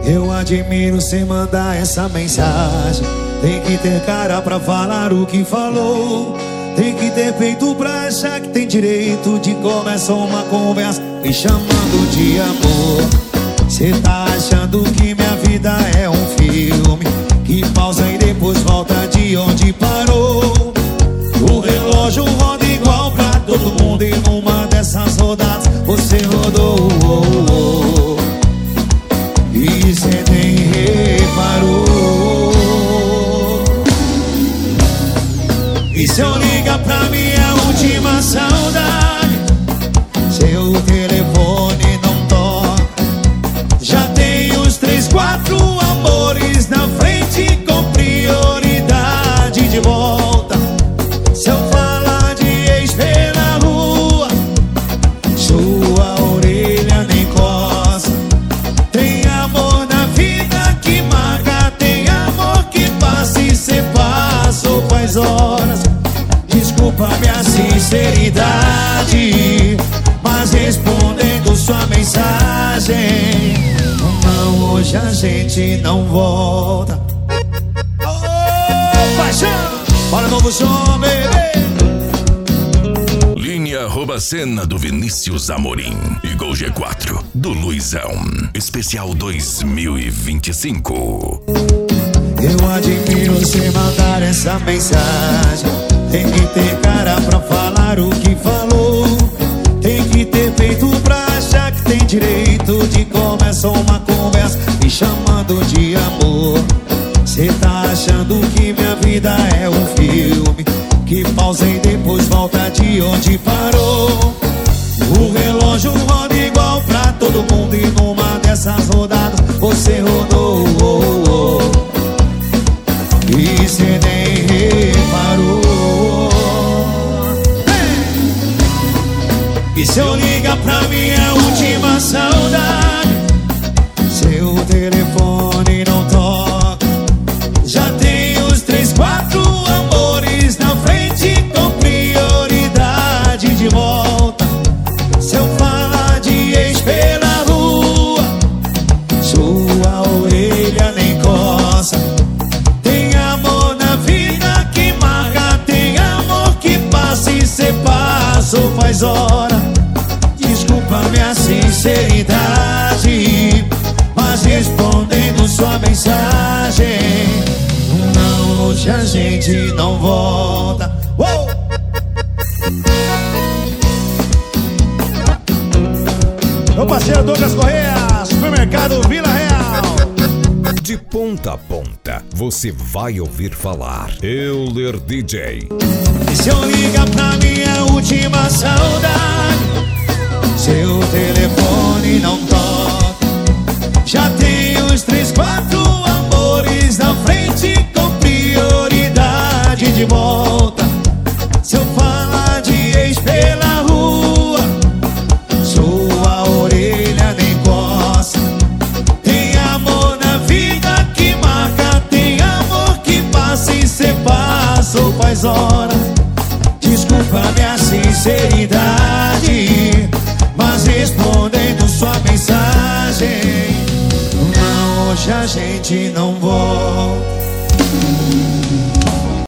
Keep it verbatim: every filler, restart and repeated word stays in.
Eu admiro cê mandar essa mensagem. Tem que ter cara pra falar o que falou. Tem que ter peito pra achar que tem direito de começar uma conversa me chamando de amor. Cê tá achando que minha vida é um filme que pausa e depois volta de onde parou. O relógio roda igual pra todo mundo e numa dessas rodadas você rodou. E cê nem reparou. E se eu ligar pra minha última saudade, seu telefone não toca. Já tem os três, quatro amores na frente com prioridade de volta. Se eu falar de ex pela rua, sua orelha nem coça. Tem amor na vida que marca, tem amor que passa e cê passou faz horas. Desculpa minha sinceridade, mas respondendo sua mensagem, não, hoje a gente não volta. Oh, paixão! Bora novo som, bebê! Linha arroba cena do Vinícius Amorim e Gol G quatro do Luizão. Especial dois mil e vinte e cinco. Eu admiro você mandar essa mensagem. Tem que ter cara pra falar o que falou. Tem que ter peito pra achar que tem direito de começar uma conversa me chamando de amor. Cê tá achando que minha vida é um filme que pausa e depois volta de onde parou. O relógio roda igual pra todo mundo e numa dessas rodadas você rodou. E cê nem reparou. E se eu ligar pra minha última saudade, seu telefone não toca. Já tem os três, quatro amores na frente com prioridade de volta. Se eu falar de ex pela rua, sua orelha nem coça. Tem amor na vida que marca, tem amor que passa e cê passou faz hora. Desculpa minha sinceridade, mas respondendo sua mensagem, não, hoje a gente não volta. Uou! Meu parceiro Douglas Correia, Supermercado Vila Real. De ponta a ponta, você vai ouvir falar Euler D J. E se eu ligar pra minha última saudade, seu telefone não toca. Já tem os três, quatro amores na frente com prioridade de volta. Se eu falar de ex pela rua, sua orelha nem coça. Tem amor na vida que marca, tem amor que passa e cê passou faz horas. Desculpa minha sinceridade, mas respondendo sua mensagem, não, hoje a gente não volta.